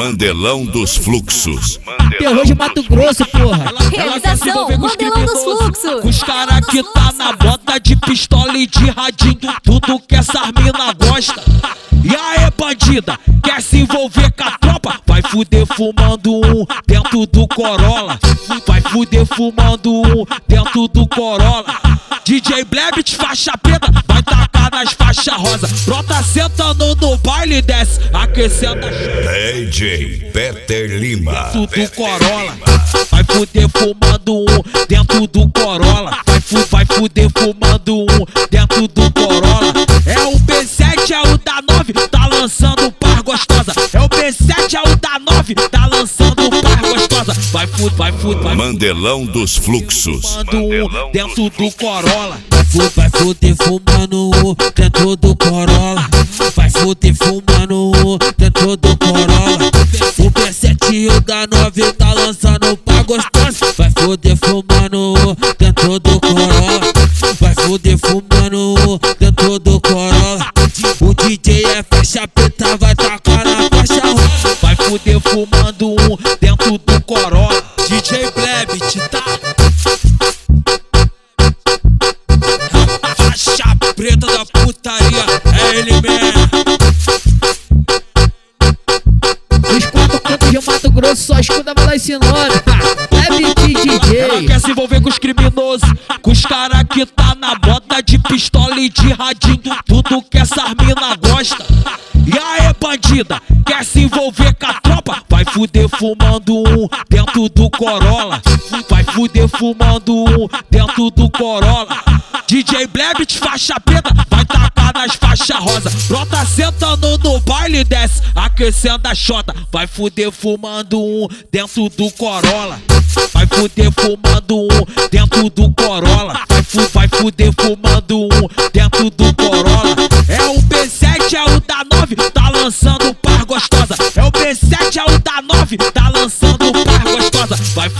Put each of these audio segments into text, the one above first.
Mandelão dos Fluxos. Terror de Mato Grosso, porra. Realização, Mandelão dos Fluxos. Os cara que tá na bota de pistola e de radinho, tudo que essas mina gosta. E aí, bandida, quer se envolver com a tropa? Vai fuder fumando um dentro do Corolla. Vai fuder fumando um dentro do Corolla. DJ Blebit, faixa preta, vai tacar nas faixas rosa. Brota sentando no baile e desce, aquecendo a DJ Peter Lima. dentro do Corolla. Vai fuder fumando um dentro do Corolla. Vai fuder fumando um dentro do Corolla. É o B7, é o da 9, tá lançando par gostosa. É o B7, é o da 9, tá lançando par gostosa. Vai fuder. Mandelão dos Fluxos. Um dentro do Corolla. Vai fuder fumando um dentro do Corolla. Vai fuder fumando um dentro do Corolla. O B7 e o da 9 tá lançando par gostosa. Vai fuder fumando um dentro do Corolla. Vai fuder fumando um dentro do Corolla. O DJ é faixa preta, vai tacar na faixa rosa. Vai fuder fumando um dentro do Corolla. DJ Blebit, tá? Faixa preta da putaria, é ele mesmo. Os quatro cantos de Mato Grosso só escuta falar esse nome. DJ. Ela quer se envolver com os criminosos, com os cara que tá na bota de pistola e de radinho, tudo que essas mina gosta. E aí, bandida, quer se envolver com a tropa? Vai fuder fumando um dentro do Corolla. Vai fuder fumando um dentro do Corolla. DJ Blebit, faixa preta, vai tacar nas faixas rosa. Brota sentando no baile e desce, aquecendo a chota. Vai fuder fumando um dentro do Corolla. Vai fuder fumando um dentro do Corolla. Vai fuder fumando um dentro do Corolla. É o B7, é o da 9, tá lançando par gostosa. É o B7, é o da 9, tá lançando par gostosa.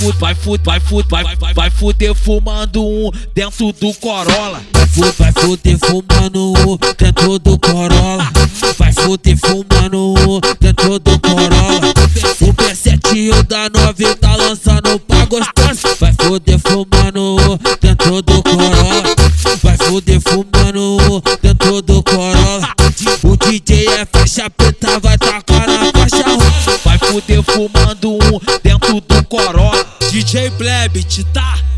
Vai fuder fumando um dentro do Corolla. Vai fuder fumando um dentro do Corolla. Vai fuder fumando um dentro do Corolla. O B7 e o da 9 tá lançando par gostosa. Vai fuder fumando um dentro do Corolla. Vai fuder fumando um dentro do Corolla. O DJ é faixa preta, vai tacar na faixa rosa. Vai fuder fumando um dentro do Corolla. DJ Blebit, tá?